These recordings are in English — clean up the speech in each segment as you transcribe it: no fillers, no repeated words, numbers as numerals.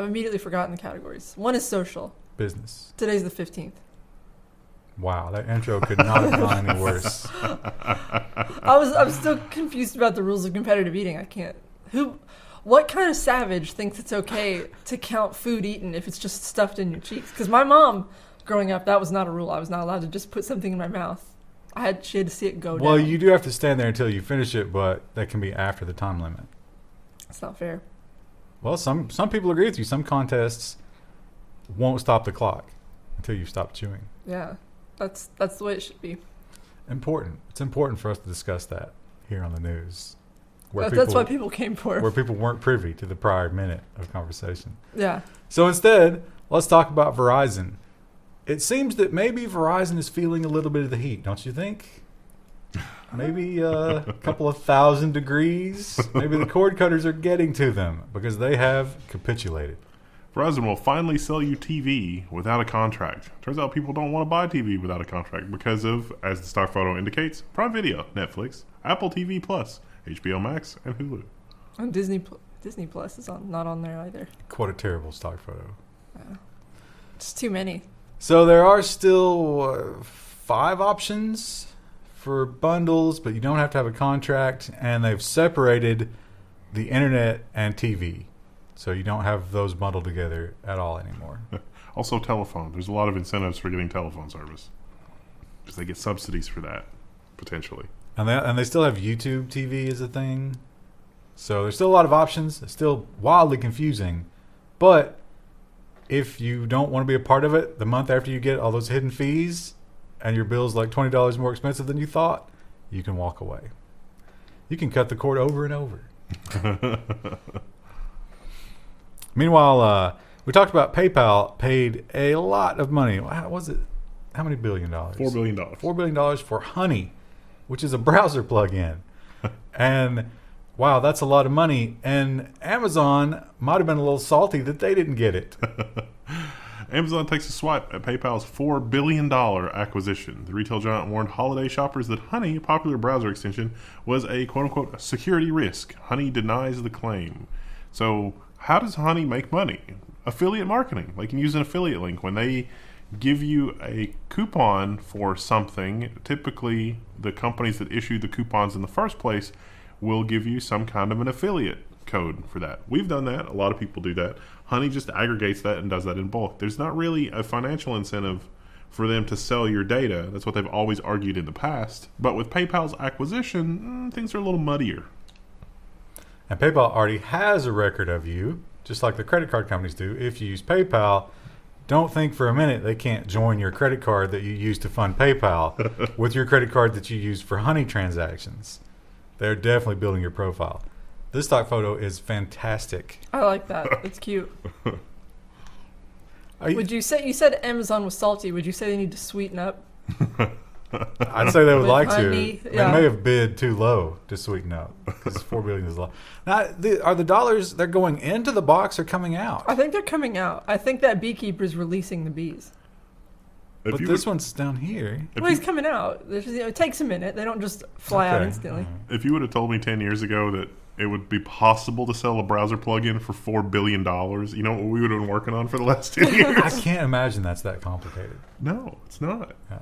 immediately forgotten the categories. One is social. Business. Today's the 15th. Wow, that intro could not have gone any worse. I'm still confused about the rules of competitive eating. I can't. What kind of savage thinks it's okay to count food eaten if it's just stuffed in your cheeks? Because my mom, growing up, that was not a rule. I was not allowed to just put something in my mouth. She had to see it go down. Well, you do have to stand there until you finish it, but that can be after the time limit. It's not fair. Well, some people agree with you. Some contests won't stop the clock until you stop chewing. Yeah, that's the way it should be. Important. It's important for us to discuss that here on the news. That's what people came for. Where people weren't privy to the prior minute of conversation. Yeah. So instead, let's talk about Verizon. It seems that maybe Verizon is feeling a little bit of the heat, don't you think? Maybe a couple of 1,000 degrees. Maybe the cord cutters are getting to them because they have capitulated. Verizon will finally sell you TV without a contract. Turns out people don't want to buy TV without a contract because of, as the stock photo indicates, Prime Video, Netflix, Apple TV Plus, HBO Max, and Hulu. And Disney Plus is not on there either. Quite a terrible stock photo. It's too many. So there are still 5 options for bundles, but you don't have to have a contract, and they've separated the internet and TV. So you don't have those bundled together at all anymore. Also telephone. There's a lot of incentives for getting telephone service because they get subsidies for that, potentially. And they still have YouTube TV as a thing. So there's still a lot of options. It's still wildly confusing. But if you don't want to be a part of it, the month after you get all those hidden fees and your bill's like $20 more expensive than you thought, you can walk away. You can cut the cord over and over. Meanwhile, we talked about PayPal paid a lot of money. How was it? How many billion dollars? $4 billion. $4 billion for Honey, which is a browser plugin. And wow, that's a lot of money. And Amazon might have been a little salty that they didn't get it. Amazon takes a swipe at PayPal's $4 billion acquisition. The retail giant warned holiday shoppers that Honey, a popular browser extension, was a quote-unquote security risk. Honey denies the claim. So how does Honey make money? Affiliate marketing. They can use an affiliate link. When they give you a coupon for something, typically the companies that issue the coupons in the first place will give you some kind of an affiliate code for that. We've done that. A lot of people do that. Honey just aggregates that and does that in bulk. There's not really a financial incentive for them to sell your data. That's what they've always argued in the past. But with PayPal's acquisition, things are a little muddier. And PayPal already has a record of you, just like the credit card companies do. If you use PayPal, don't think for a minute they can't join your credit card that you use to fund PayPal with your credit card that you use for Honey transactions. They're definitely building your profile. This stock photo is fantastic. I like that. It's cute. Would you say, you said Amazon was salty, would you say they need to sweeten up? I'd say they would like Honey, to. yeah. They may have bid too low to sweeten up because $4 billion is low. Now, are the dollars, they're going into the box or coming out? I think they're coming out. I think that beekeeper's releasing the bees. But this one's down here. Well, he's coming out. It takes a minute. They don't just fly out instantly. If you would have told me 10 years ago that it would be possible to sell a browser plugin for $4 billion, you know what we would have been working on for the last 10 years? I can't imagine that's that complicated. No, it's not. Yeah.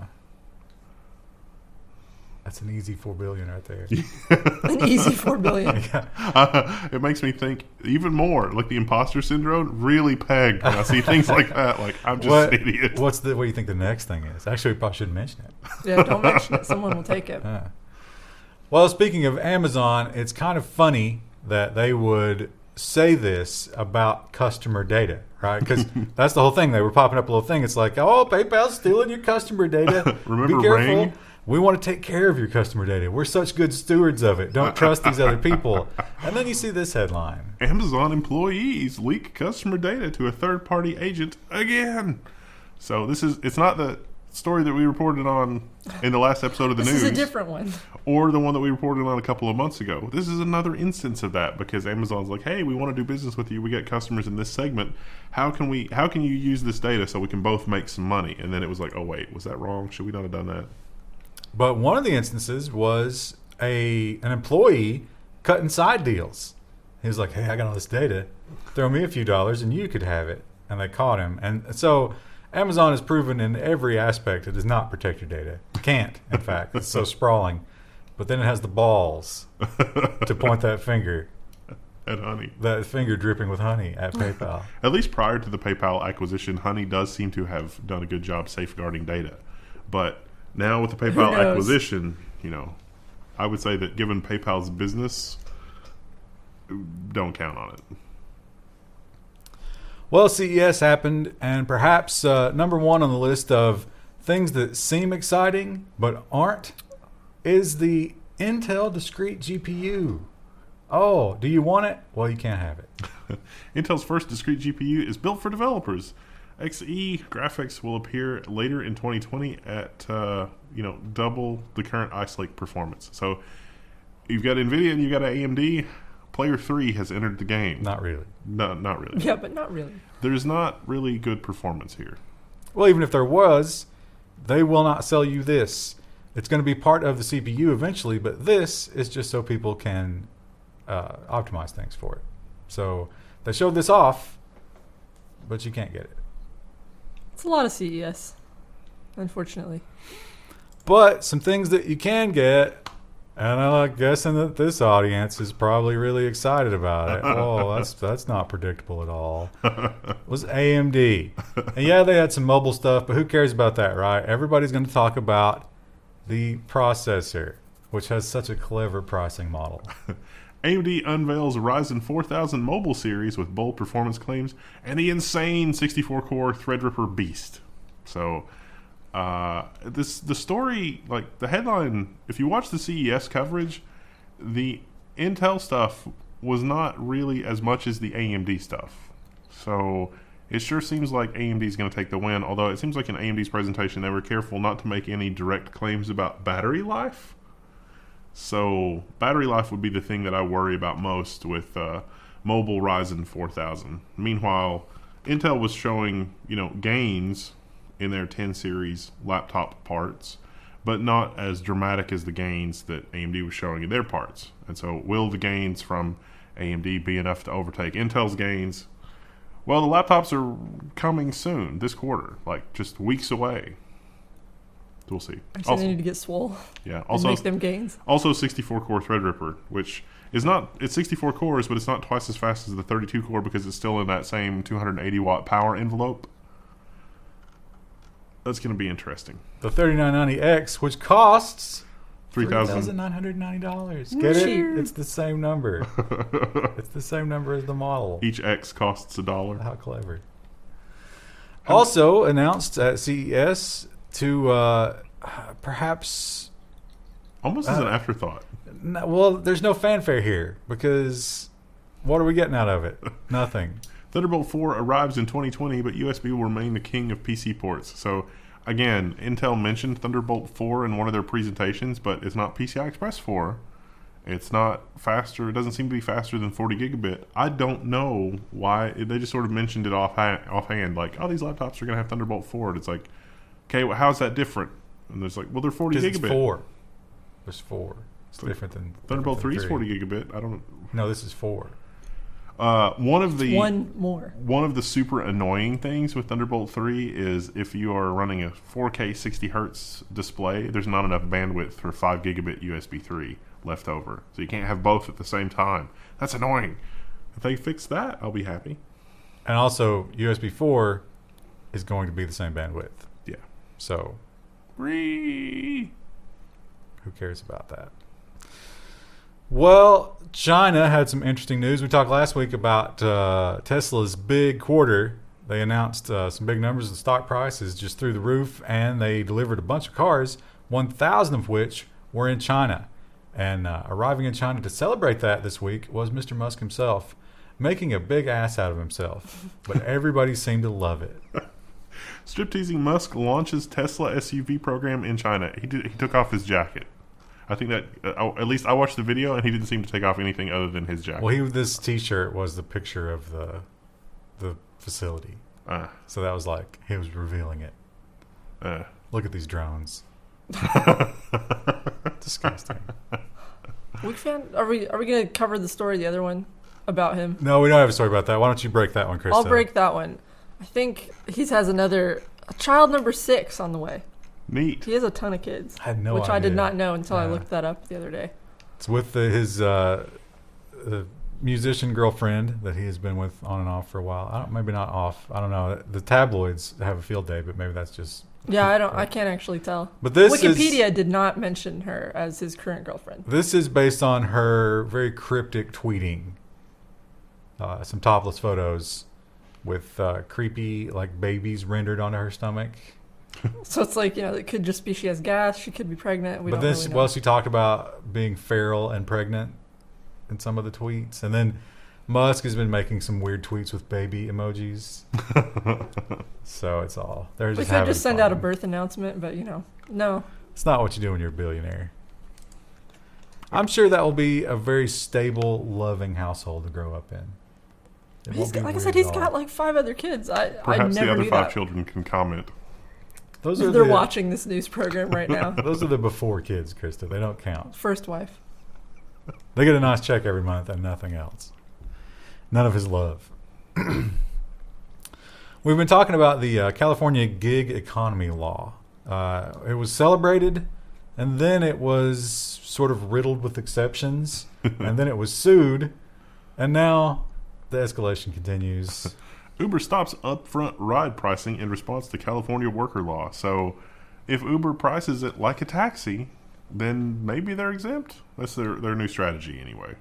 That's an easy $4 billion right there. An easy $4 billion. Yeah. It makes me think even more, like the imposter syndrome, really pegged when I see things like that. Like, I'm just an idiot. What do you think the next thing is? Actually, we probably shouldn't mention it. Yeah, don't mention it. Someone will take it. Yeah. Well, speaking of Amazon, it's kind of funny that they would say this about customer data, right? Because that's the whole thing. They were popping up a little thing. It's like, oh, PayPal's stealing your customer data. Remember Be careful. Ring? We want to take care of your customer data. We're such good stewards of it. Don't trust these other people. And then you see this headline. Amazon employees leak customer data to a third-party agent again. So it's not the story that we reported on in the last episode of the news. This is a different one. Or the one that we reported on a couple of months ago. This is another instance of that because Amazon's like, hey, we want to do business with you. We got customers in this segment. How can you use this data so we can both make some money? And then it was like, oh, wait, was that wrong? Should we not have done that? But one of the instances was an employee cutting side deals. He was like, hey, I got all this data. Throw me a few dollars and you could have it. And they caught him. And so Amazon has proven in every aspect it does not protect your data. It can't, in fact. It's so sprawling. But then it has the balls to point that finger. At Honey. That finger dripping with honey at PayPal. At least prior to the PayPal acquisition, Honey does seem to have done a good job safeguarding data. But now with the PayPal acquisition, I would say that given PayPal's business, don't count on it. Well, CES happened, and perhaps number one on the list of things that seem exciting but aren't is the Intel discrete GPU. Oh, do you want it? Well, you can't have it. Intel's first discrete GPU is built for developers. Xe graphics will appear later in 2020 at double the current Ice Lake performance. So you've got NVIDIA and you've got AMD. Player 3 has entered the game. Not really. No, not really. Yeah, but not really. There's not really good performance here. Well, even if there was, they will not sell you this. It's going to be part of the CPU eventually, but this is just so people can optimize things for it. So they showed this off, but you can't get it. It's a lot of CES, unfortunately. But some things that you can get, and I'm guessing that this audience is probably really excited about it. Oh, that's not predictable at all. Was AMD. And yeah, they had some mobile stuff, but who cares about that, right? Everybody's going to talk about the processor, which has such a clever pricing model. AMD unveils Ryzen 4000 mobile series with bold performance claims and the insane 64-core Threadripper beast. So, the story, like the headline, if you watch the CES coverage, the Intel stuff was not really as much as the AMD stuff. So, it sure seems like AMD is going to take the win, although it seems like in AMD's presentation they were careful not to make any direct claims about battery life. So battery life would be the thing that I worry about most with mobile Ryzen 4000. Meanwhile, Intel was showing, gains in their 10 series laptop parts, but not as dramatic as the gains that AMD was showing in their parts. And so will the gains from AMD be enough to overtake Intel's gains? Well, the laptops are coming soon, this quarter, like just weeks away. We'll see. Actually, they need to get swole. Yeah. Also, make them gains. Also, 64-core Threadripper, which is not, it's 64 cores, but it's not twice as fast as the 32-core because it's still in that same 280-watt power envelope. That's going to be interesting. The 3990X, which costs $3,990. Get it? It's the same number. It's the same number as the model. Each X costs $1. How clever. Also announced at CES to perhaps... Almost as an afterthought. Well, there's no fanfare here because what are we getting out of it? Nothing. Thunderbolt 4 arrives in 2020, but USB will remain the king of PC ports. So, again, Intel mentioned Thunderbolt 4 in one of their presentations, but it's not PCI Express 4. It's not faster. It doesn't seem to be faster than 40 gigabit. I don't know why. They just sort of mentioned it offhand, like, oh, these laptops are going to have Thunderbolt 4. And it's like, okay, well, how's that different? And there's like, well, they're 40 gigabit. It's 4. There's 4. It's different than Thunderbolt 3 is 3. 40 gigabit. I don't know. No, this is 4. One of the super annoying things with Thunderbolt 3 is if you are running a 4K 60 hertz display, there's not enough bandwidth for 5 gigabit USB 3 left over. So you can't have both at the same time. That's annoying. If they fix that, I'll be happy. And also, USB 4 is going to be the same bandwidth. Yeah. So, who cares about that? Well, China had some interesting news. We talked last week about Tesla's big quarter. They announced some big numbers. The stock price is just through the roof, and they delivered a bunch of cars, 1,000 of which were in China. And arriving in China to celebrate that this week was Mr. Musk himself, making a big ass out of himself. But everybody seemed to love it. Strip-teasing Musk launches Tesla SUV program in China. He took off his jacket. I think that, at least I watched the video, and he didn't seem to take off anything other than his jacket. Well, this T-shirt was the picture of the facility. So that was like, he was revealing it. Look at these drones. Disgusting. Are we going to cover the story, the other one? about him. No, we don't have a story about that. Why don't you break that one, Krista? I'll break that one. I think he has a child number 6 on the way. Neat. He has a ton of kids. I had no which idea. I did not know until I Yeah. looked that up the other day. It's with his musician girlfriend that he has been with on and off for a while. Maybe not off. I don't know. The tabloids have a field day, but maybe that's just. Yeah, I can't actually tell. But this Wikipedia did not mention her as his current girlfriend. This is based on her very cryptic tweeting. Some topless photos with creepy like babies rendered onto her stomach. So it's like, it could just be she has gas, she could be pregnant. We don't really know. Well, she talked about being feral and pregnant in some of the tweets. And then Musk has been making some weird tweets with baby emojis. So it's all. They're We just could having just send fun. out a birth announcement, but no. It's not what you do when you're a billionaire. I'm sure that will be a very stable, loving household to grow up in. It He's won't be got, like I weird said, at he's all. got like 5 other kids. I Perhaps never the other knew 5 that. children can comment. Those are They're the, watching this news program right now. Those are the before kids, Krista. They don't count. First wife. They get a nice check every month and nothing else. None of his love. We've been talking about the California gig economy law. It was celebrated, and then it was sort of riddled with exceptions, and then it was sued, and now the escalation continues. Uber stops upfront ride pricing in response to California worker law. So if Uber prices it like a taxi, then maybe they're exempt. That's their new strategy anyway.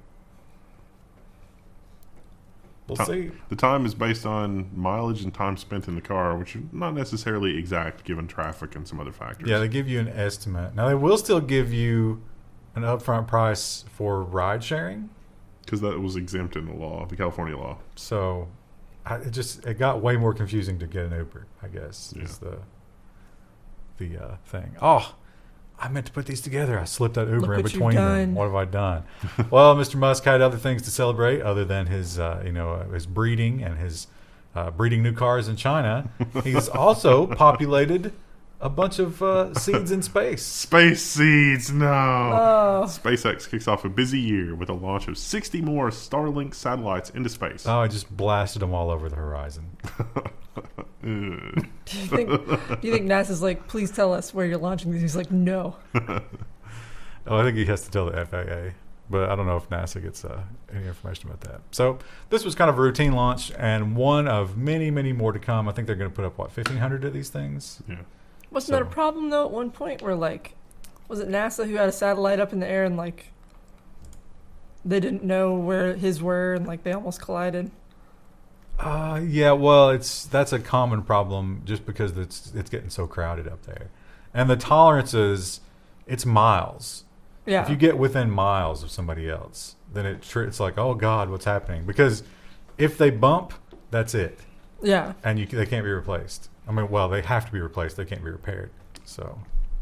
We'll see. The time is based on mileage and time spent in the car, which are not necessarily exact given traffic and some other factors. Yeah, they give you an estimate. Now, they will still give you an upfront price for ride sharing. Because that was exempt in the law, the California law. So it got way more confusing to get an Uber, I guess, is the thing. Oh, I meant to put these together. I slipped that Uber Look in what between you've them. done. What have I done? Well, Mr. Musk had other things to celebrate other than his, his breeding and his breeding new cars in China. He's also populated a bunch of seeds in space. Space seeds, no. Oh. SpaceX kicks off a busy year with a launch of 60 more Starlink satellites into space. Oh, I just blasted them all over the horizon. Do you think NASA's like, please tell us where you're launching these? He's like, no. Oh, I think he has to tell the FAA, but I don't know if NASA gets any information about that. So this was kind of a routine launch, and one of many, many more to come. I think they're going to put up, 1,500 of these things? Yeah. Wasn't that a problem though at one point where was it NASA who had a satellite up in the air and they didn't know where his were and they almost collided? Yeah, well, that's a common problem just because it's getting so crowded up there, and the tolerances, it's miles. Yeah. If you get within miles of somebody else, then it's like, oh God, what's happening? Because if they bump, that's it, Yeah. and they can't be replaced. I mean, well, they have to be replaced. They can't be repaired. So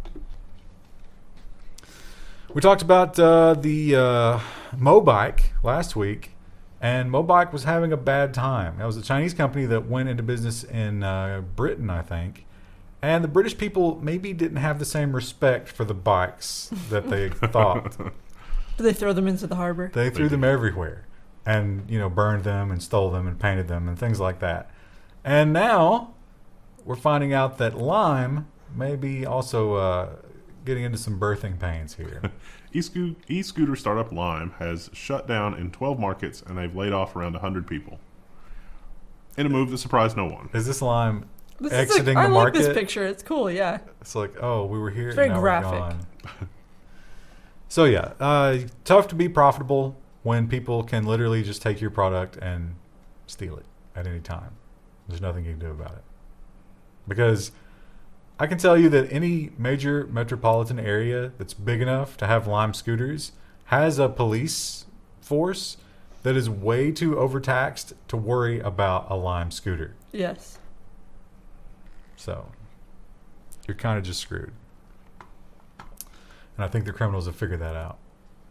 we talked about the Mobike last week, and Mobike was having a bad time. That was a Chinese company that went into business in Britain, I think. And the British people maybe didn't have the same respect for the bikes that they thought. Did they throw them into the harbor? They threw them everywhere and, burned them and stole them and painted them and things like that. And now we're finding out that Lime may be also getting into some birthing pains here. E-scooter startup Lime has shut down in 12 markets, and they've laid off around 100 people. In a move that surprised no one. Is this Lime This exiting I the like market? this picture. It's cool, yeah. It's like, oh, we were here. It's very and now graphic. We're gone. So yeah, tough to be profitable when people can literally just take your product and steal it at any time. There's nothing you can do about it. Because I can tell you that any major metropolitan area that's big enough to have Lime scooters has a police force that is way too overtaxed to worry about a Lime scooter. Yes. So you're kind of just screwed. And I think the criminals have figured that out.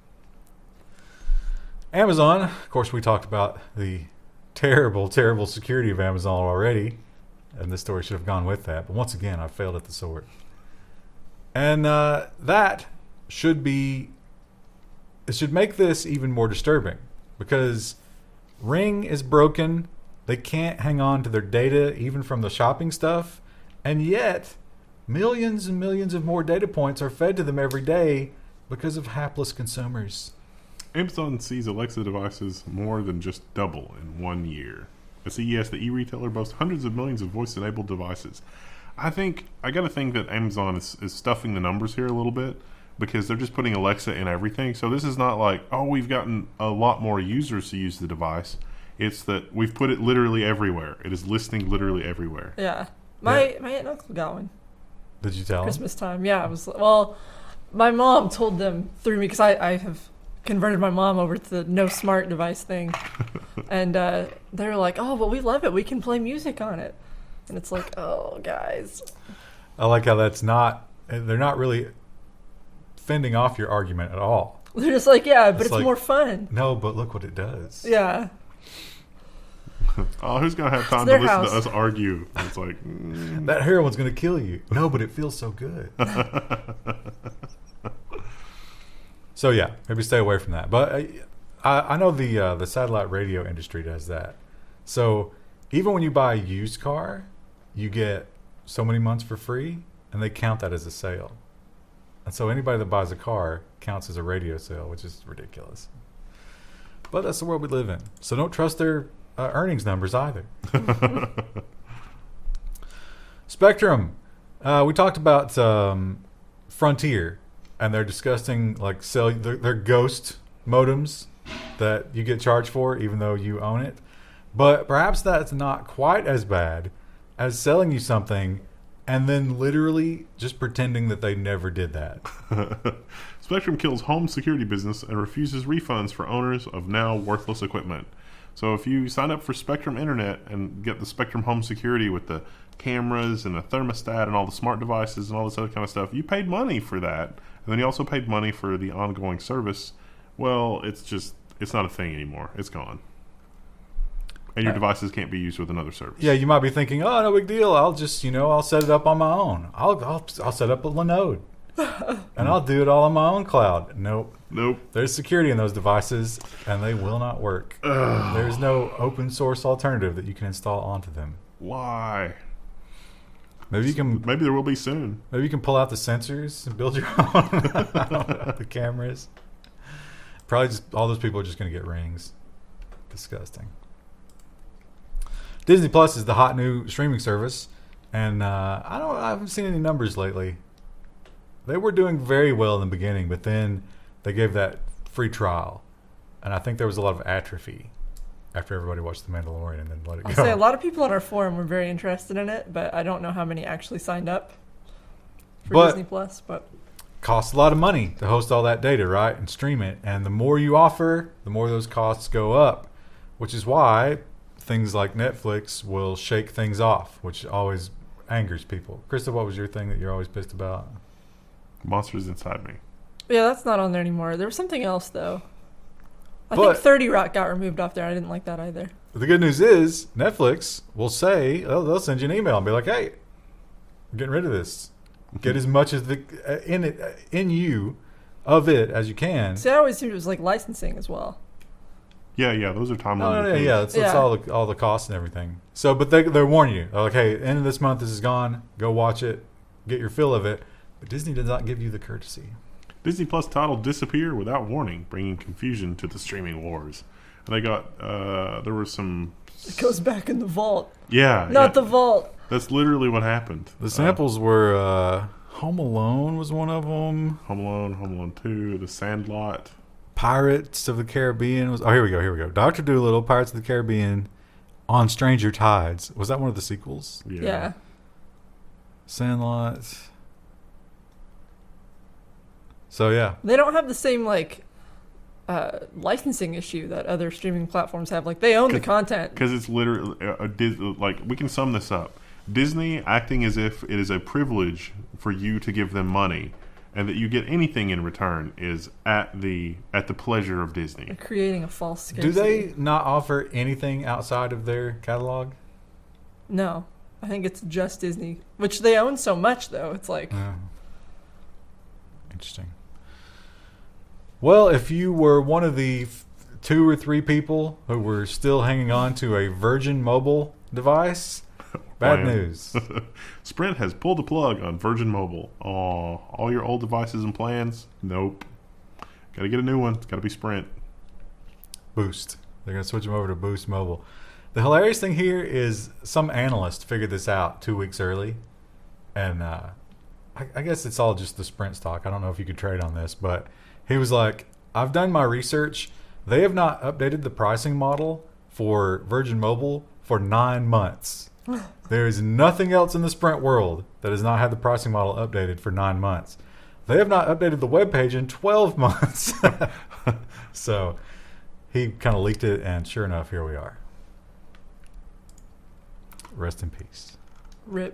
Amazon, of course, we talked about the terrible, terrible security of Amazon already. And this story should have gone with that. But once again, I failed at the sword. And that should be... It should make this even more disturbing. Because Ring is broken. They can't hang on to their data, even from the shopping stuff. And yet, millions and millions of more data points are fed to them every day because of hapless consumers. Amazon sees Alexa devices more than just double in 1 year. At CES, the e-retailer boasts hundreds of millions of voice-enabled devices. I got to think that Amazon is stuffing the numbers here a little bit because they're just putting Alexa in everything. So this is not like, oh, we've gotten a lot more users to use the device. It's that we've put it literally everywhere. It is listening literally everywhere. Yeah. My aunt and uncle got one. Did you tell them? Christmas time. Yeah, it was. Well, my mom told them through me because I have converted my mom over to the no smart device thing, and they were like, "Oh, but we love it. We can play music on it." And it's like, "Oh, guys." I like how they're not really fending off your argument at all. They're just like, "Yeah, but it's like, more fun." No, but look what it does. Yeah. Oh, who's going to have time to listen to us argue? It's like... That heroin's going to kill you. No, but it feels so good. So, yeah, maybe stay away from that. But I know the satellite radio industry does that. So, even when you buy a used car, you get so many months for free, and they count that as a sale. And so anybody that buys a car counts as a radio sale, which is ridiculous. But that's the world we live in. So don't trust their earnings numbers either. Spectrum. We talked about Frontier, and they're discussing like their ghost modems that you get charged for, even though you own it. But perhaps that's not quite as bad as selling you something and then literally just pretending that they never did that. Spectrum kills home security business and refuses refunds for owners of now worthless equipment. So if you sign up for Spectrum Internet and get the Spectrum Home Security with the cameras and the thermostat and all the smart devices and all this other kind of stuff, you paid money for that. And then you also paid money for the ongoing service. Well, it's not a thing anymore. It's gone. And your devices can't be used with another service. Yeah, you might be thinking, oh, no big deal. I'll just, I'll set it up on my own. I'll set up a Linode. And I'll do it all on my own cloud. Nope. There's security in those devices, and they will not work. There's no open source alternative that you can install onto them. Why? Maybe there will be soon. Maybe you can pull out the sensors and build your own. I don't know, the cameras. Probably just all those people are just going to get rings. Disgusting. Disney Plus is the hot new streaming service, and I haven't seen any numbers lately. They were doing very well in the beginning, but then they gave that free trial, and I think there was a lot of atrophy after everybody watched The Mandalorian and then let it go. I'll say a lot of people on our forum were very interested in it, but I don't know how many actually signed up for Disney Plus. But costs a lot of money to host all that data, right, and stream it. And the more you offer, the more those costs go up, which is why things like Netflix will shake things off, which always angers people. Krista, what was your thing that you're always pissed about? Monsters Inside Me. Yeah, that's not on there anymore. There was something else, though. I think 30 Rock got removed off there. I didn't like that either. The good news is Netflix will say, they'll send you an email and be like, hey, I'm getting rid of this. Get as much as in you of it as you can. See, I always assumed it was like licensing as well. Yeah, those are time limited. That's all the costs and everything. So, but they warn you. They're like, hey, end of this month, this is gone. Go watch it. Get your fill of it. But Disney does not give you the courtesy. Disney Plus title Disappear Without Warning, bringing confusion to the streaming wars. And they got, there were some... It goes back in the vault. Yeah. Not the vault. That's literally what happened. The samples were Home Alone was one of them. Home Alone 2, The Sandlot. Pirates of the Caribbean was... Oh, here we go. Dr. Dolittle, Pirates of the Caribbean, On Stranger Tides. Was that one of the sequels? Yeah. Sandlot... So, yeah. They don't have the same, licensing issue that other streaming platforms have. Like, they own the content. Because it's literally... we can sum this up. Disney acting as if it is a privilege for you to give them money, and that you get anything in return is at the pleasure of Disney. They're creating a false scarcity. Do they not offer anything outside of their catalog? No. I think it's just Disney. Which they own so much, though. It's like... Interesting. Well, if you were one of the 2 or 3 people who were still hanging on to a Virgin Mobile device. Bad news. Sprint has pulled the plug on Virgin Mobile. Oh, all your old devices and plans? Nope. Got to get a new one. It's got to be Sprint. Boost. They're going to switch them over to Boost Mobile. The hilarious thing here is some analyst figured this out 2 weeks early. And I guess it's all just the Sprint stock. I don't know if you could trade on this. But he was like, I've done my research. They have not updated the pricing model for Virgin Mobile for 9 months. There is nothing else in the Sprint world that has not had the pricing model updated for 9 months. They have not updated the webpage in 12 months. So he kind of leaked it, and sure enough, here we are. Rest in peace. Rip.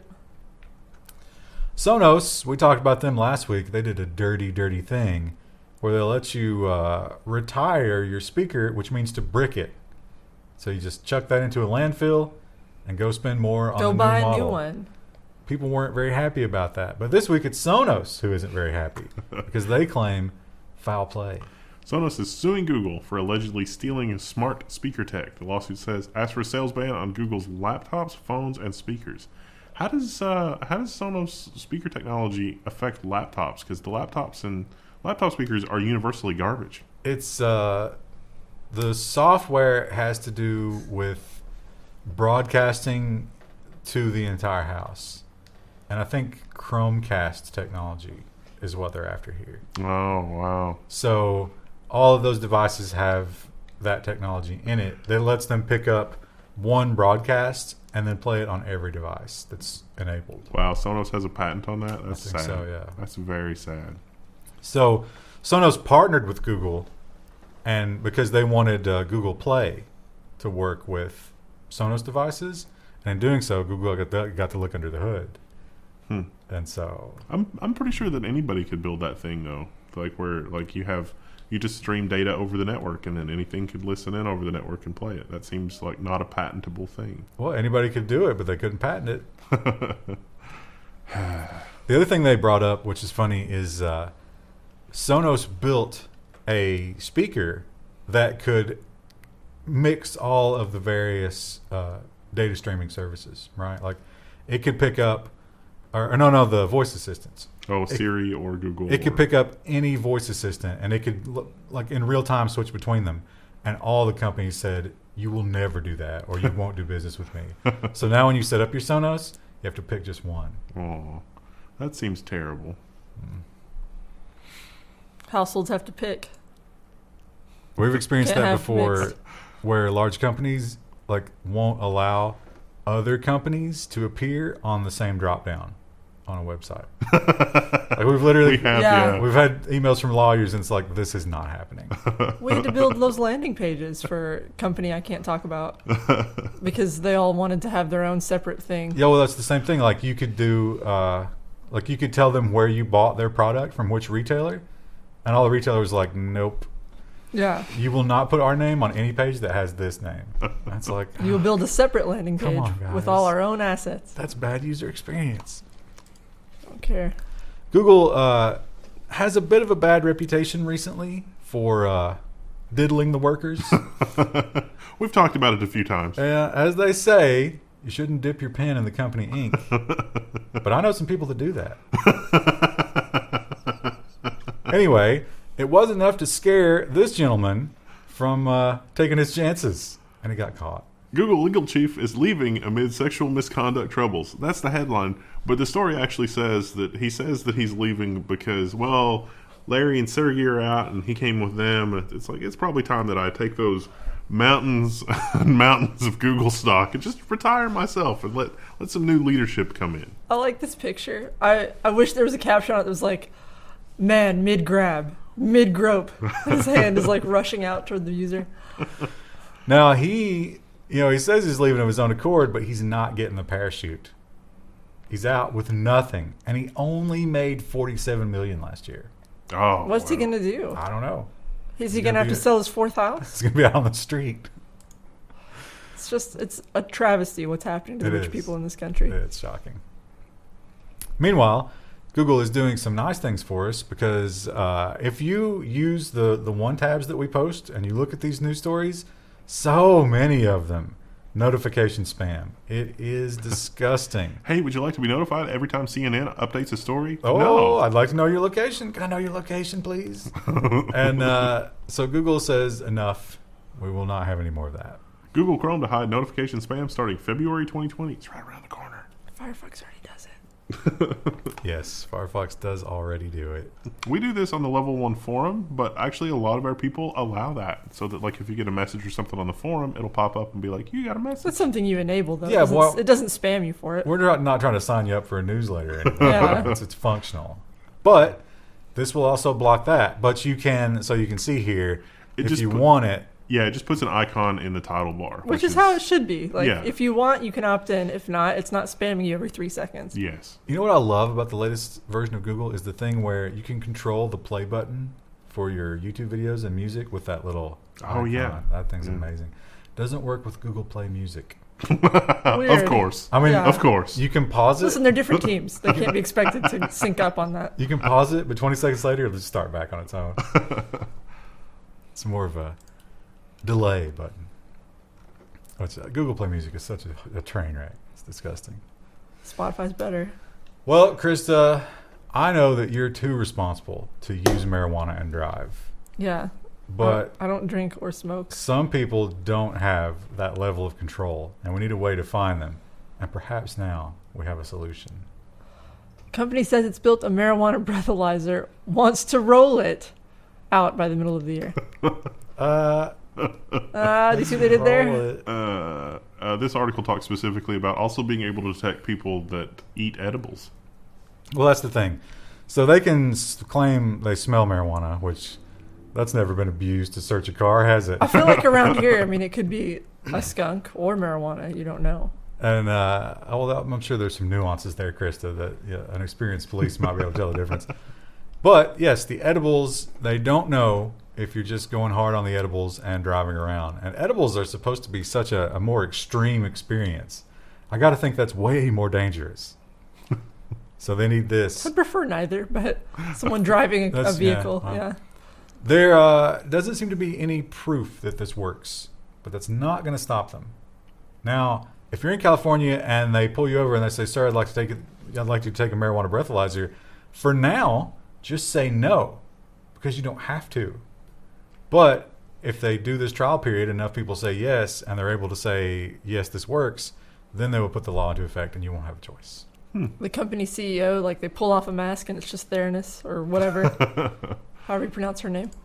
Sonos, we talked about them last week. They did a dirty, dirty thing where they'll let you retire your speaker, which means to brick it. So you just chuck that into a landfill and go spend more on Go the new buy a model. new one. People weren't very happy about that. But this week it's Sonos who isn't very happy because they claim foul play. Sonos is suing Google for allegedly stealing smart speaker tech. The lawsuit says, asks for a sales ban on Google's laptops, phones, and speakers. How does Sonos speaker technology affect laptops? Because the laptop speakers are universally garbage. It's the software has to do with broadcasting to the entire house. And I think Chromecast technology is what they're after here. Oh, wow. So all of those devices have that technology in it that lets them pick up one broadcast and then play it on every device that's enabled. Wow, Sonos has a patent on that? That's I think sad. so, yeah. That's very sad. So Sonos partnered with Google, and because they wanted Google Play to work with Sonos devices, and in doing so, Google got to look under the hood. And so I'm pretty sure that anybody could build that thing though, like where like you just stream data over the network, and then anything could listen in over the network and play it. That seems like not a patentable thing. Well, anybody could do it, but they couldn't patent it. The other thing they brought up, which is funny, is Sonos built a speaker that could mix all of the various data streaming services, right? Like it could pick up, the voice assistants. Oh, Siri or Google. It could pick up any voice assistant, and it could, like in real time, switch between them. And all the companies said, you will never do that, or you won't do business with me. So now when you set up your Sonos, you have to pick just one. Oh, that seems terrible. Households have to pick. We've experienced Can't that have before, mixed. where large companies won't allow other companies to appear on the same drop down on a website. We've literally we've had emails from lawyers, and it's like, this is not happening. We had to build those landing pages for a company I can't talk about because they all wanted to have their own separate thing. Yeah, well, that's the same thing. Like you could do, you could tell them where you bought their product from which retailer, and all the retailers were like, nope. Yeah. You will not put our name on any page that has this name. That's like, You'll build a separate landing Come page on, guys. with all our own assets. that's bad user experience. Don't care. Google has a bit of a bad reputation recently for diddling the workers. We've talked about it a few times. As they say, you shouldn't dip your pen in the company ink. But I know some people that do that. Anyway, it was enough to scare this gentleman from taking his chances, and he got caught. Google legal chief is leaving amid sexual misconduct troubles. That's the headline. But the story actually says that he's leaving because, well, Larry and Sergey are out and he came with them. It's like, it's probably time that I take those mountains and mountains of Google stock and just retire myself and let some new leadership come in. I like this picture. I wish there was a caption on it that was like, man, mid-grab, mid-grope. His hand is like rushing out toward the user. Now, he says he's leaving of his own accord, but he's not getting the parachute. He's out with nothing, and he only made $47 million last year. Oh, What's he going to do? I don't know. Is he going to have to sell his fourth house? He's going to be out on the street. It's a travesty what's happening to It rich is. people in this country. It's shocking. Meanwhile, Google is doing some nice things for us because if you use the one tabs that we post and you look at these news stories, so many of them notification spam. It is disgusting. Hey, would you like to be notified every time CNN updates a story? Oh, No. I'd like to know your location. Can I know your location, please? And so Google says enough. We will not have any more of that. Google Chrome to hide notification spam starting February 2020. It's right around the corner. Firefox already does it. Yes, Firefox does already do it. We do this on the Level 1 forum, but actually a lot of our people allow that. So that, like, if you get a message or something on the forum, it'll pop up and be like, you got a message. That's something you enable, though. Yeah, well- it doesn't spam you for it. We're not trying to sign you up for a newsletter or anything. Yeah. It's functional. But this will also block that. But you can, so you can see here, It if just you put- want it, Yeah, it just puts an icon in the title bar. Which is how it should be. Like, Yeah. if you want, you can opt in. If not, it's not spamming you every 3 seconds. Yes. you know what I love about the latest version of Google is the thing where you can control the play button for your YouTube videos and music with that little Oh, icon. yeah. That thing's Yeah. amazing. Doesn't work with Google Play Music. Of Weird. course. I mean, Yeah. Of course. you can pause Listen, it. they're different teams. They can't be expected to sync up on that. You can pause it, but 20 seconds later, it'll just start back on its own. It's more of a delay button. Google Play Music is such a train wreck. It's disgusting. Spotify's better. Well, Krista, I know that you're too responsible to use marijuana and drive, Yeah. but I don't drink or smoke. some people don't have that level of control, and we need a way to find them. And perhaps now we have a solution. Company says it's built a marijuana breathalyzer, wants to roll it out by the middle of the year. Do you see what they did there? This article talks specifically about also being able to detect people that eat edibles. Well, that's the thing. So they can claim they smell marijuana, which that's never been abused to search a car, has it? I feel like around here, I mean, it could be a skunk or marijuana. You don't know. And I'm sure there's some nuances there, Krista, that an experienced police might be able to tell the difference. But yes, the edibles, they don't know if you're just going hard on the edibles and driving around. And edibles are supposed to be such a more extreme experience. I got to think that's way more dangerous. So they need this. I'd prefer neither, but someone driving a That's- vehicle, yeah, yeah. There doesn't seem to be any proof that this works, but that's not going to stop them. Now, if you're in California and they pull you over and they say, "Sir, I'd like you to take a marijuana breathalyzer," for now, just say no, because you don't have to. But if they do this trial period, enough people say yes, and they're able to say yes, this works, then they will put the law into effect, and you won't have a choice. The company CEO, like, they pull off a mask and it's just Theranos or whatever. However you pronounce her name.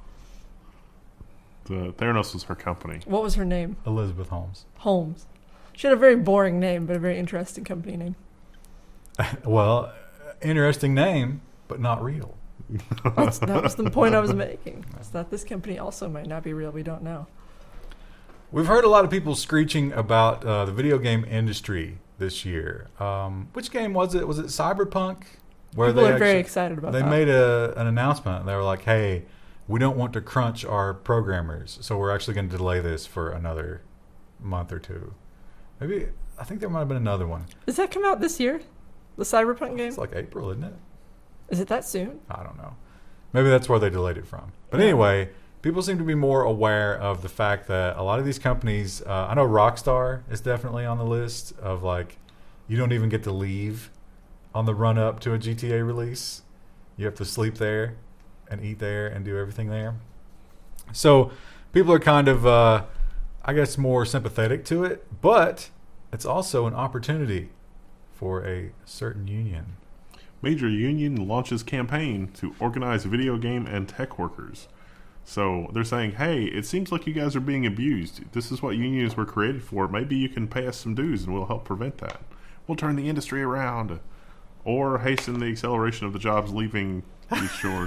The Theranos was her company. What was her name? Elizabeth Holmes. Holmes. She had a very boring name, but a very interesting company name. Well, interesting name, but not real. That was the point I was making. It's that this company also might not be real. We don't know. We've heard a lot of people screeching about the video game industry this year. Which game was it? Was it Cyberpunk? Where People are very excited about they that. made an announcement. They were like, "Hey, we don't want to crunch our programmers, so we're actually going to delay this for another month or two." Maybe I think there might have been another one. Does that come out this year? The Cyberpunk game? It's like April, isn't it? Is it that soon? I don't know. Maybe that's where they delayed it from. But Yeah. anyway, people seem to be more aware of the fact that a lot of these companies, I know Rockstar is definitely on the list of, like, you don't even get to leave on the run up to a GTA release. You have to sleep there and eat there and do everything there. So people are kind of, I guess, more sympathetic to it, but it's also an opportunity for a certain union. Major union launches campaign to organize video game and tech workers. So they're saying, hey, it seems like you guys are being abused. This is what unions were created for. Maybe you can pay us some dues and we'll help prevent that. We'll turn the industry around or hasten the acceleration of the jobs leaving these shores.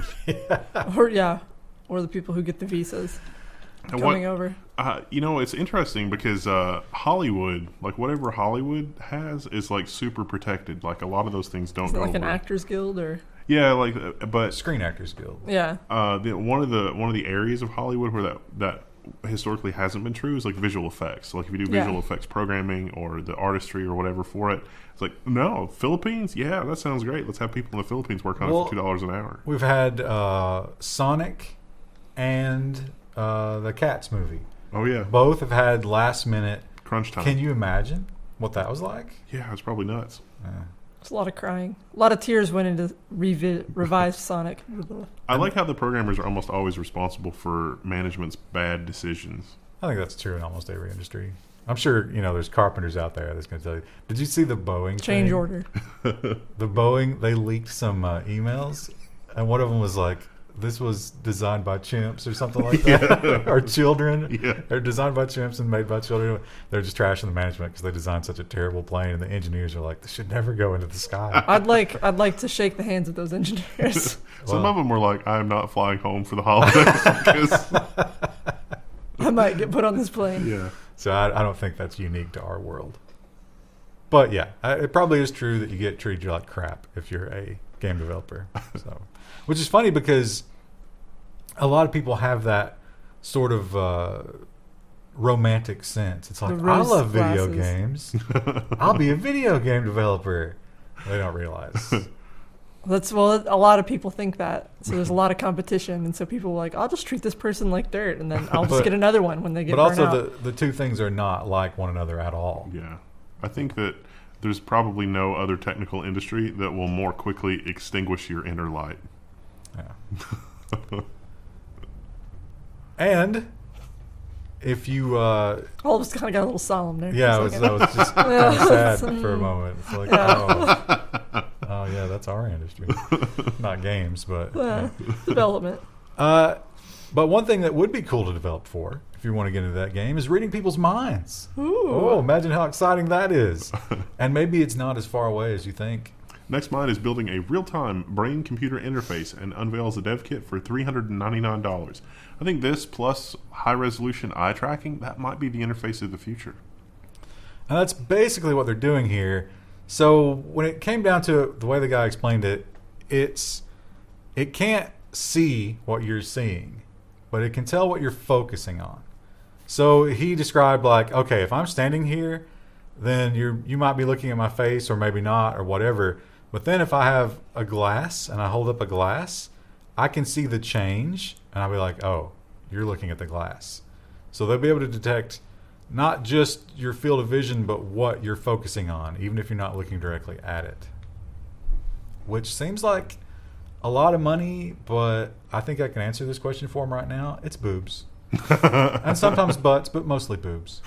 Or the people who get the visas And coming over. It's interesting because Hollywood, like whatever Hollywood has, is like super protected. Like a lot of those things don't Is it go like an over. actors guild or? Yeah, like but Screen Actors Guild. Yeah. one of the areas of Hollywood where that historically hasn't been true is like visual effects. So like if you do visual effects programming or the artistry or whatever for it, it's like, no, Philippines? Yeah, that sounds great. Let's have people in the Philippines work on it for $2 an hour. We've had Sonic and the Cats movie. Oh, yeah. Both have had last minute crunch time. Can you imagine what that was like? Yeah, it's probably nuts. It's a lot of crying. A lot of tears went into revised Sonic. I like how the programmers are almost always responsible for management's bad decisions. I think that's true in almost every industry. I'm sure, there's carpenters out there that's going to tell you. Did you see the Boeing change thing? order? The Boeing, they leaked some emails, and one of them was like, this was designed by chimps or something like that, or children. Yeah. They're designed by chimps and made by children. They're just trashing the management because they designed such a terrible plane, and the engineers are like, this should never go into the sky. I'd like to shake the hands of those engineers. Some of them were like, I'm not flying home for the holidays because I might get put on this plane. Yeah. So I don't think that's unique to our world. But yeah, it probably is true that you get treated like crap if you're a game developer. So, which is funny because a lot of people have that sort of romantic sense. It's like, I love video games. I'll be a video game developer. They don't realize. A lot of people think that. So there's a lot of competition, and so people are like, I'll just treat this person like dirt, and then I'll just get another one when they get burnt out. But also the two things are not like one another at all. Yeah. I think that there's probably no other technical industry that will more quickly extinguish your inner light. Yeah. And if you all of us kind of got a little solemn there. Yeah, I was just kind of sad for a moment. It's like, oh yeah, that's our industry. Not games, but development. But one thing that would be cool to develop for, if you want to get into that game, is reading people's minds. Ooh. Oh, imagine how exciting that is. And maybe it's not as far away as you think. NextMind is building a real-time brain-computer interface and unveils a dev kit for $399. I think this, plus high-resolution eye tracking, that might be the interface of the future. And that's basically what they're doing here. So when it came down to the way the guy explained it, it can't see what you're seeing, but it can tell what you're focusing on. So he described like, okay, if I'm standing here, then you might be looking at my face or maybe not or whatever. But then if I have a glass and I hold up a glass, I can see the change and I'll be like, oh, you're looking at the glass. So they'll be able to detect not just your field of vision, but what you're focusing on, even if you're not looking directly at it. Which seems like a lot of money, but I think I can answer this question for him right now. It's boobs. And sometimes butts, but mostly boobs.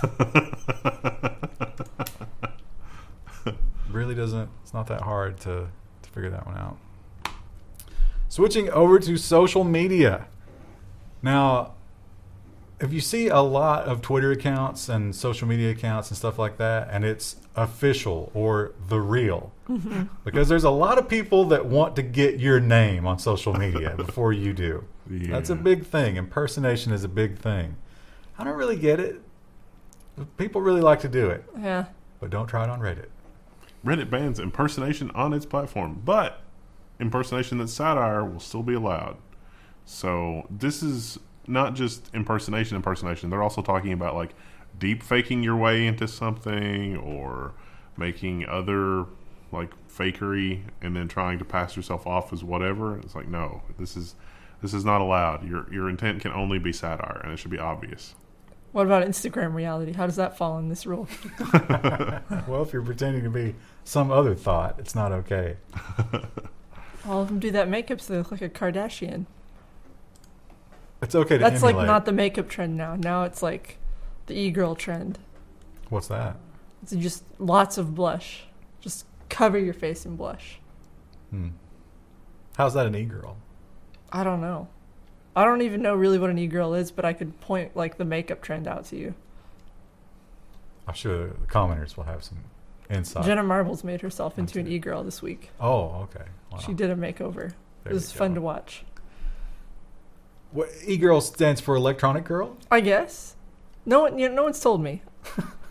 Really it's not that hard to figure that one out. Switching over to social media. Now, if you see a lot of Twitter accounts and social media accounts and stuff like that, and it's official or the real, because there's a lot of people that want to get your name on social media before you do. Yeah. That's a big thing. Impersonation is a big thing. I don't really get it. People really like to do it. Yeah. But don't try it on Reddit. Reddit bans impersonation on its platform, but impersonation that's satire will still be allowed. So this is not just impersonation. They're also talking about like deep faking your way into something or making other like fakery and then trying to pass yourself off as whatever. It's like, no, this is not allowed. Your intent can only be satire, and it should be obvious. What about Instagram reality? How does that fall in this rule? Well, if you're pretending to be some other thought, it's not okay. All of them do that makeup so they look like a Kardashian. It's okay to That's emulate. like not the makeup trend now. Now it's like the e-girl trend. What's that? It's just lots of blush. Just cover your face in blush. How's that an e-girl? I don't know. I don't even know really what an e-girl is, but I could point like the makeup trend out to you. I'm sure the commenters will have some insight. Jenna Marbles made herself into an e-girl this week. Oh, okay. Wow. She did a makeover. It was fun to watch. What e-girl stands for electronic girl? I guess. No one's told me.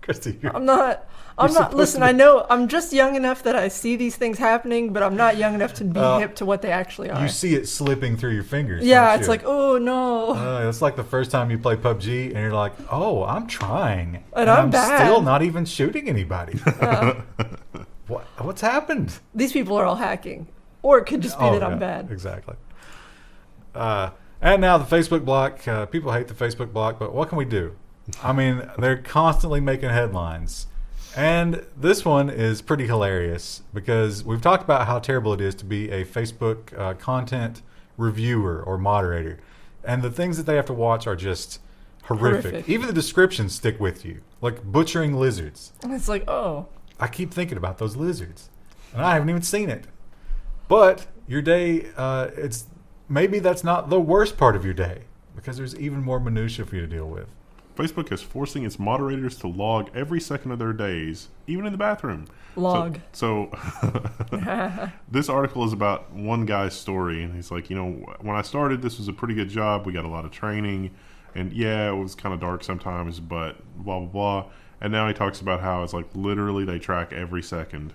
Christy, I'm not. supposed Listen, to be- I know. I'm just young enough that I see these things happening, but I'm not young enough to be hip to what they actually are. you see it slipping through your fingers. Yeah, don't it's you? like, oh no. It's like the first time you play PUBG and you're like, oh, I'm trying. And I'm bad. still not even shooting anybody. What's happened? These people are all hacking, or it could just be that yeah, I'm bad. Exactly. And now the Facebook block. People hate the Facebook block, but what can we do? I mean, they're constantly making headlines. And this one is pretty hilarious because we've talked about how terrible it is to be a Facebook content reviewer or moderator. And the things that they have to watch are just horrific. Even the descriptions stick with you, like butchering lizards. And it's like, oh, I keep thinking about those lizards, and I haven't even seen it. But your day, it's maybe that's not the worst part of your day because there's even more minutia for you to deal with. Facebook is forcing its moderators to log every second of their days, even in the bathroom. log. So this article is about one guy's story, and he's like, when I started, this was a pretty good job. We got a lot of training, and yeah, it was kind of dark sometimes, but blah, blah, blah. And now he talks about how it's like literally they track every second.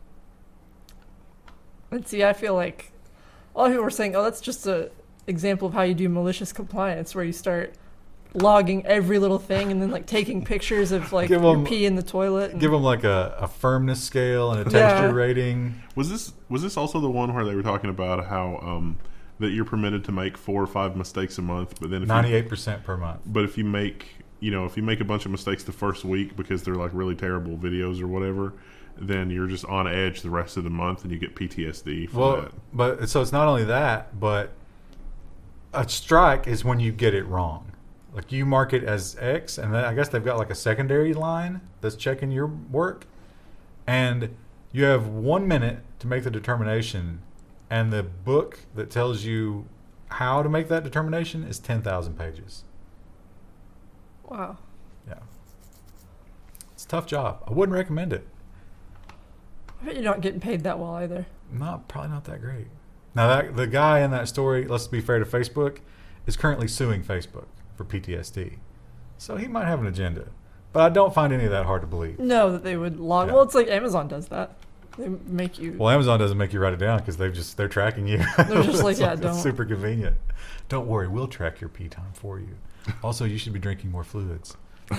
And see, I feel like a lot of people were saying, oh, that's just an example of how you do malicious compliance, where you start logging every little thing and then like taking pictures of like your pee in the toilet. And give them like a firmness scale and a texture rating. Was this also the one where they were talking about how that you're permitted to make 4 or 5 mistakes a month, but then 98% per month. But if you make a bunch of mistakes the first week because they're like really terrible videos or whatever, then you're just on edge the rest of the month and you get PTSD for that. But so it's not only that, but a strike is when you get it wrong. Like you mark it as X, and then I guess they've got like a secondary line that's checking your work, and you have 1 minute to make the determination, and the book that tells you how to make that determination is 10,000 pages. wow. Yeah. It's a tough job. I wouldn't recommend it. I bet you're not getting paid that well either. Probably not that great. Now, the guy in that story, let's be fair to Facebook, is currently suing Facebook for PTSD. So he might have an agenda. But I don't find any of that hard to believe. No, that they would log. Yeah. Well, it's like Amazon does that. They make you. Well, Amazon doesn't make you write it down because they're tracking you. They're just like, yeah, It's don't. super convenient. Don't worry, we'll track your pee time for you. Also, you should be drinking more fluids.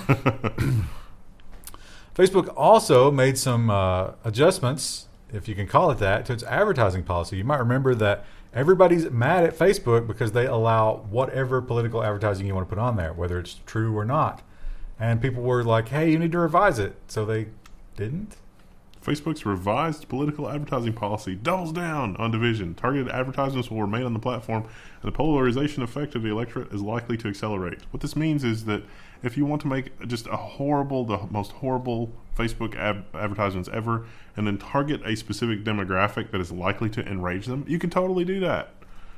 Facebook also made some adjustments, if you can call it that, to its advertising policy. You might remember that everybody's mad at Facebook because they allow whatever political advertising you want to put on there, whether it's true or not. And people were like, hey, you need to revise it. So they didn't. Facebook's revised political advertising policy doubles down on division. Targeted advertisements will remain on the platform, and the polarization effect of the electorate is likely to accelerate. What this means is that if you want to make just the most horrible Facebook advertisements ever, and then target a specific demographic that is likely to enrage them, you can totally do that.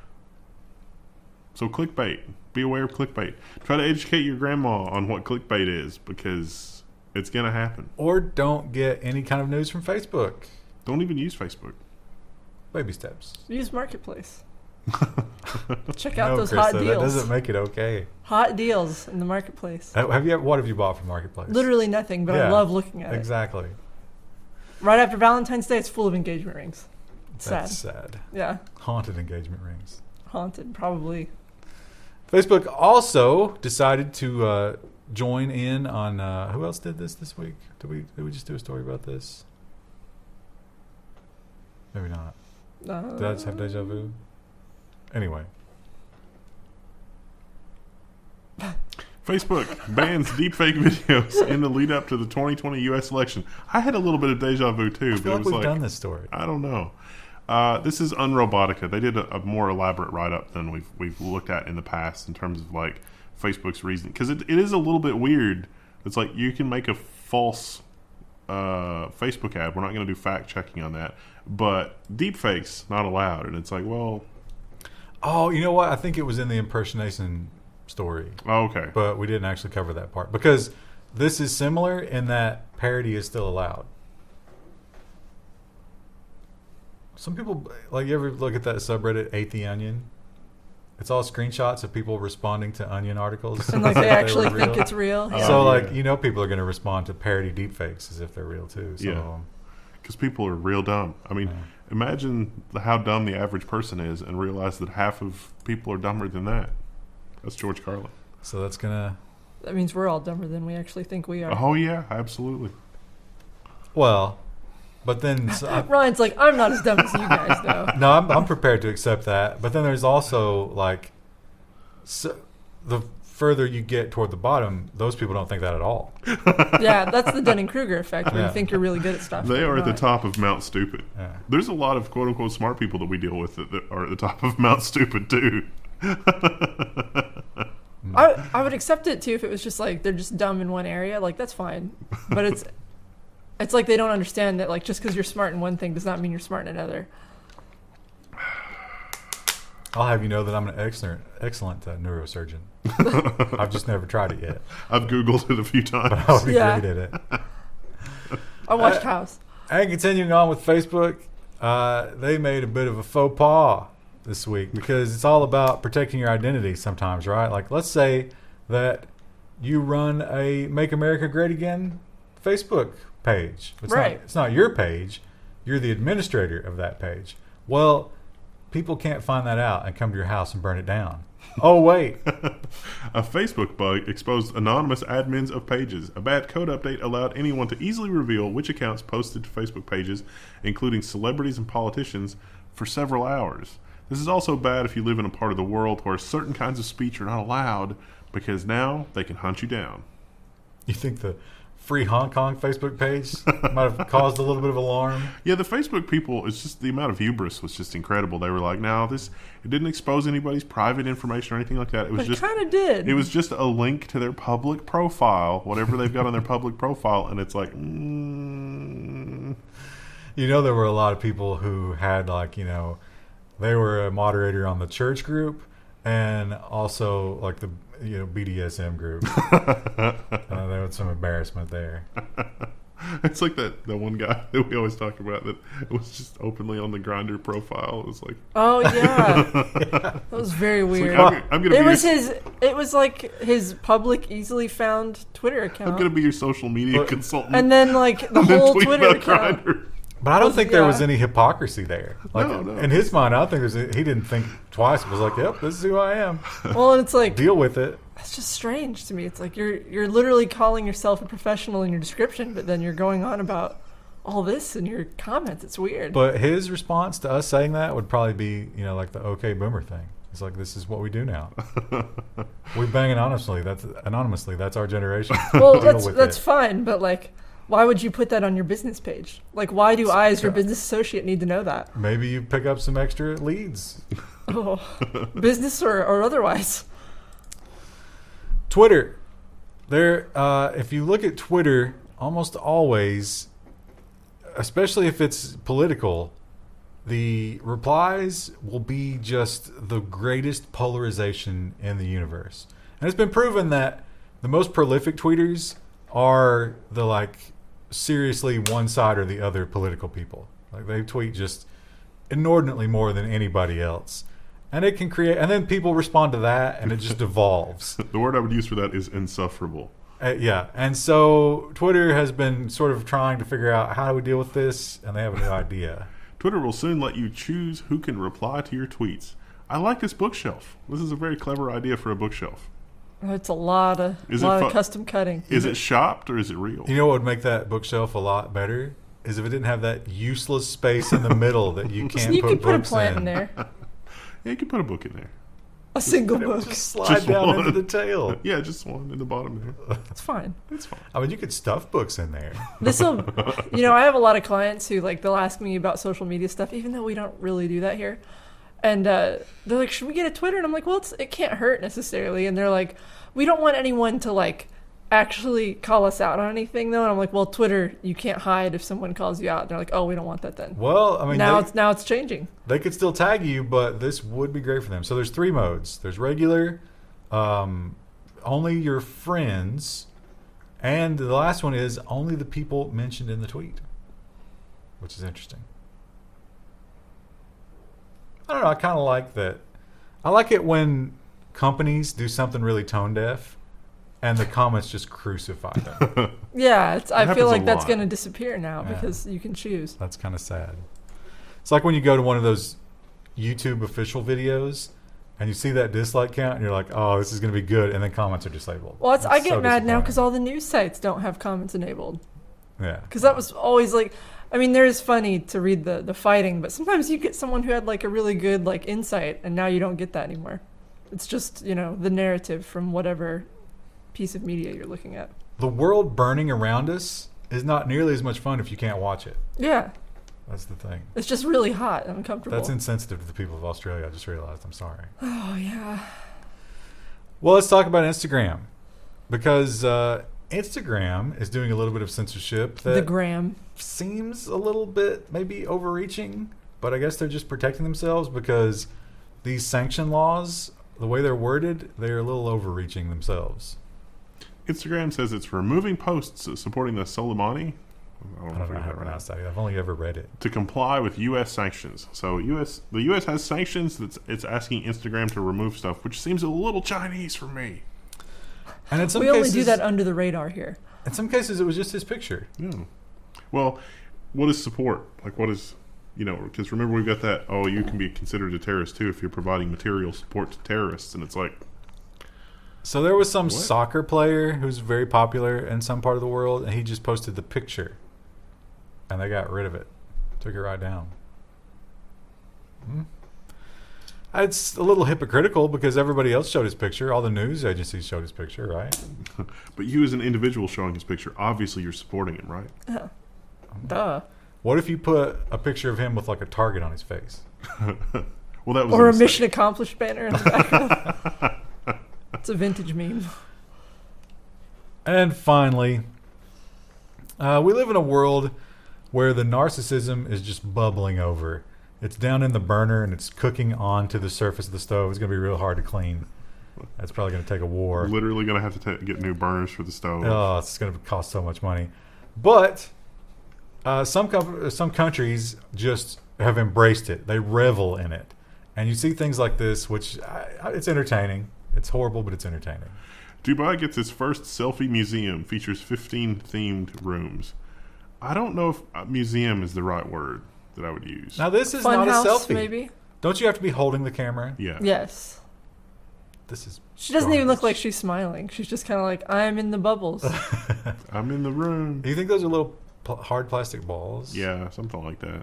So clickbait. Be aware of clickbait. Try to educate your grandma on what clickbait is, because it's going to happen. Or don't get any kind of news from Facebook. Don't even use Facebook. Baby steps. Use Marketplace. Check out No, those Krista, hot that deals. doesn't make it okay. Hot deals in the Marketplace. What have you bought from Marketplace? Literally nothing, but I Yeah, love looking at Exactly. it. Right after Valentine's Day, it's full of engagement rings. It's That's sad. sad. Yeah. Haunted engagement rings. Haunted, probably. Facebook also decided to join in on who else did this week? Did we just do a story about this? Maybe not. Did I just have deja vu? Anyway. Facebook bans deepfake videos in the lead up to the 2020 U.S. election. I had a little bit of deja vu too, I but feel it like was we've done this story. I don't know. This is Unrobotica. They did a more elaborate write-up than we've looked at in the past in terms of like Facebook's reasoning, because it is a little bit weird. It's like you can make a false Facebook ad. We're not going to do fact checking on that, but deepfakes not allowed. And it's like, well, Oh, you know what? I think it was in the impersonation story. oh, okay. But we didn't actually cover that part because this is similar in that parody is still allowed. Some people, like, you ever look at that subreddit, Ate the Onion? it's all screenshots of people responding to Onion articles. And like they were actually real. think it's real. Yeah. So Yeah. like people are going to respond to parody deepfakes as if they're real too. Some Yeah. of them. Because people are real dumb. I mean, imagine how dumb the average person is and realize that half of people are dumber than that. That's George Carlin. So that's gonna. That means we're all dumber than we actually think we are. Oh, yeah, absolutely. Well, but then Ryan's like, I'm not as dumb as you guys, though. no, I'm prepared to accept that. But then there's also like, so the further you get toward the bottom, those people don't think that at all. Yeah, that's the Dunning-Kruger effect, where Yeah. you think you're really good at stuff. They but are you're at the not. top of Mount Stupid. Yeah. There's a lot of quote-unquote smart people that we deal with that are at the top of Mount Stupid, too. I would accept it, too, if it was just like, they're just dumb in one area. Like, that's fine. But it's like they don't understand that, like, just because you're smart in one thing does not mean you're smart in another. I'll have you know that I'm an excellent neurosurgeon. I've just never tried it yet. I've Googled it a few But times. I'll be Yeah. great at it. I watched House. And continuing on with Facebook, they made a bit of a faux pas this week because it's all about protecting your identity sometimes, right? Like, let's say that you run a Make America Great Again Facebook page. Right. It's not your page. You're the administrator of that page. Well, people can't find that out and come to your house and burn it down. Oh, wait. A Facebook bug exposed anonymous admins of pages. A bad code update allowed anyone to easily reveal which accounts posted to Facebook pages, including celebrities and politicians, for several hours. This is also bad if you live in a part of the world where certain kinds of speech are not allowed, because now they can hunt you down. You think the Free Hong Kong Facebook page might have caused a little bit of alarm? Yeah, the Facebook people, it's just the amount of hubris was just incredible. They were like, no, it didn't expose anybody's private information or anything like that. It was But it just kind of did. It was just a link to their public profile, whatever they've got on their public profile, and it's like, You know, there were a lot of people who had, like, you know, they were a moderator on the church group and also, like, the BDSM group. There was some embarrassment there. it's like that one guy that we always talk about that was just openly on the Grindr profile. It was like, Oh yeah, that was very weird. I'm gonna It be was your, his. It was like his public, easily found Twitter I'm account, gonna be your social media But- consultant. and then like the and then whole tweet Twitter about account. Grindr. But I don't think there was Yeah. any hypocrisy there. Like, No. in his mind, I don't think he didn't think twice. It was like, yep, this is who I am. Well, and it's like Deal with it. it's just strange to me. It's like you're literally calling yourself a professional in your description, but then you're going on about all this in your comments. It's weird. But his response to us saying that would probably be, you know, like the OK Boomer thing. It's like, this is what we do now. We bang anonymously. That's our generation. Well, Deal with that's it. fine, but like, why would you put that on your business page? Like, why do I, as your business associate, need to know that? Maybe you pick up some extra leads. Oh, business or otherwise. Twitter. If you look at Twitter, almost always, especially if it's political, the replies will be just the greatest polarization in the universe. And it's been proven that the most prolific tweeters are the, like, seriously one side or the other political people. Like, they tweet just inordinately more than anybody else. And it can create, and then people respond to that, and it just evolves. The word I would use for that is insufferable. Yeah, and so Twitter has been sort of trying to figure out how do we deal with this, and they have a new idea. Twitter will soon let you choose who can reply to your tweets. I like this bookshelf. This is a very clever idea for a bookshelf. It's a lot of Is it lot fu- of custom cutting. Is it shopped or is it real? You know what would make that bookshelf a lot better? Is if it didn't have that useless space in the middle that you can't You put could put a books plant in. in there. Yeah, you can put a book in there. A single It would book. just slide Just down one. into the tail. Yeah, just one in the bottom there. It's fine. It's fine. I mean, you could stuff books in there. This will, I have a lot of clients who like they'll ask me about social media stuff, even though we don't really do that here. And they're like, "Should we get a Twitter?" And I'm like, "Well, it can't hurt necessarily." And they're like, "We don't want anyone to like actually call us out on anything, though." And I'm like, "Well, Twitter, you can't hide if someone calls you out." And they're like, "Oh, we don't want that then." Well, I mean, now it's changing. they could still tag you, but this would be great for them. So there's 3 modes. There's regular, only your friends, and the last one is only the people mentioned in the tweet, which is interesting. I don't know. I kind of like that. I like it when companies do something really tone deaf, and the comments just crucify them. Yeah, I happens feel a like that's lot. going to disappear now Yeah. because you can choose. That's kind of sad. It's like when you go to one of those YouTube official videos and you see that dislike count and you're like, oh, this is going to be good. And then comments are disabled. Well, I That's get so mad now because disappointing. all the news sites don't have comments enabled. Yeah. Because that was always like, I mean, there is funny to read the fighting, but sometimes you get someone who had like a really good like insight, and now you don't get that anymore. It's just, you know, the narrative from whatever piece of media you're looking at. The world burning around us is not nearly as much fun if you can't watch it. Yeah, That's the thing. it's just really hot and uncomfortable. That's insensitive to the people of Australia. I just realized. I'm sorry. Oh yeah. Well, let's talk about Instagram. Because Instagram is doing a little bit of censorship The that gram. seems a little bit maybe overreaching, but I guess they're just protecting themselves because these sanction laws, the way they're worded, they're a little overreaching themselves. Instagram says it's removing posts supporting the Soleimani. I don't know how to pronounce that. I've only ever read it. To comply with U.S. sanctions. So the U.S. has sanctions. It's asking Instagram to remove stuff, which seems a little Chinese for me. And in some We cases, only do that under the radar here. in some cases, it was just his picture. Yeah. Well, what is support? Like, what is, because remember we've got that, oh, you can be considered a terrorist too if you're providing material support to terrorists. And it's like, So there was some What? soccer player who's very popular in some part of the world, and he just posted the picture, and they got rid of it, took it right down. It's a little hypocritical because everybody else showed his picture. All the news agencies showed his picture, right? but you as an individual showing his picture, obviously you're supporting him, right? Duh. What if you put a picture of him with like a target on his face? Well, that was Or a mistake. mission accomplished banner in the background. It's a vintage meme. And finally, we live in a world where the narcissism is just bubbling over. It's down in the burner and it's cooking onto the surface of the stove. It's going to be real hard to clean. That's probably going to take a war. Literally going to have to get new burners for the stove. Oh, it's going to cost so much money. But some countries just have embraced it. They revel in it. And you see things like this, which it's entertaining. It's horrible, but it's entertaining. Dubai gets its first selfie museum, features 15 themed rooms. I don't know if museum is the right word that I would use. Now, this is Fun not house, a selfie. maybe? Don't you have to be holding the camera? Yeah. Yes. This is. She doesn't even look garbage. like she's smiling. She's just kind of like, I'm in the bubbles. I'm in the room. Do you think those are little hard plastic balls? Yeah, something like that.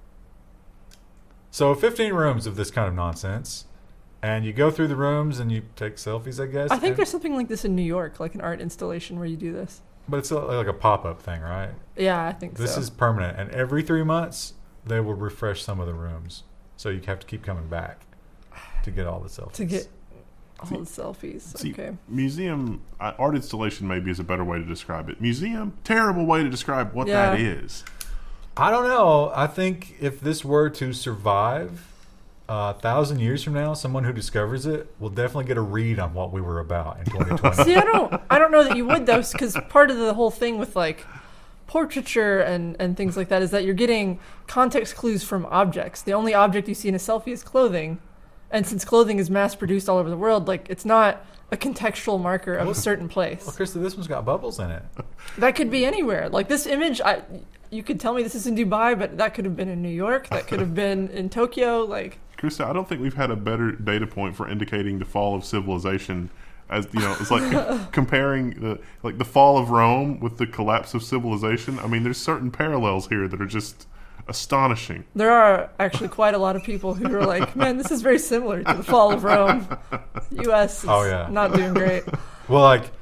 So 15 rooms of this kind of nonsense, and you go through the rooms and you take selfies, I guess. I think and- there's something like this in New York, like an art installation where you do this. but it's like a pop-up thing, right? Yeah, I think This so. is permanent, and every 3 months they will refresh some of the rooms, so you have to keep coming back to get all the selfies. to get all See- the selfies. See, Okay. museum, art installation maybe is a better way to describe it. Museum, terrible way to describe what Yeah. that is. I don't know. I think if this were to survive 1,000 years from now, someone who discovers it will definitely get a read on what we were about in 2020. See, I don't know that you would though, because part of the whole thing with like portraiture and things like that is that you're getting context clues from objects. The only object you see in a selfie is clothing, and since clothing is mass produced all over the world, like it's not a contextual marker of a certain place. Well, Krista, this one's got bubbles in it. That could be anywhere. Like this image, you could tell me this is in Dubai, but that could have been in New York. That could have been in Tokyo. Like, Krista, I don't think we've had a better data point for indicating the fall of civilization. As it's like comparing the fall of Rome with the collapse of civilization. I mean, there's certain parallels here that are just astonishing. there are actually quite a lot of people who are like, man, this is very similar to the fall of Rome. U.S. is Oh, yeah. not doing great. Well, like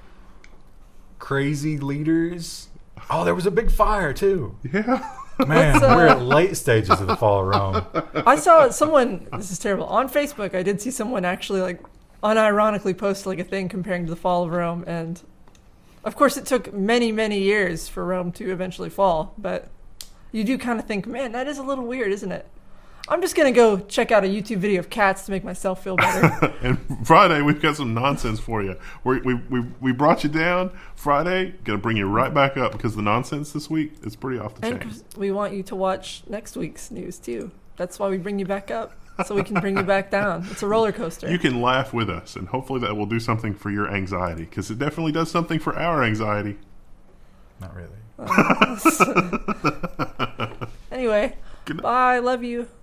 crazy leaders. Oh, there was a big fire too. Yeah. Man, we're at late stages of the fall of Rome. I saw someone, this is terrible, on Facebook, I did see someone actually like unironically post like a thing comparing to the fall of Rome, and of course it took many, many years for Rome to eventually fall, but you do kind of think, man, that is a little weird, isn't it? I'm just going to go check out a YouTube video of cats to make myself feel better. And Friday, we've got some nonsense for you. We brought you down. Friday, going to bring you right back up because the nonsense this week is pretty off the And chain. 'cause we want you to watch next week's news too. That's why we bring you back up. so we can bring you back down. It's a roller coaster. You can laugh with us, and hopefully that will do something for your anxiety, because it definitely does something for our anxiety. Not really. Anyway, bye. Love you.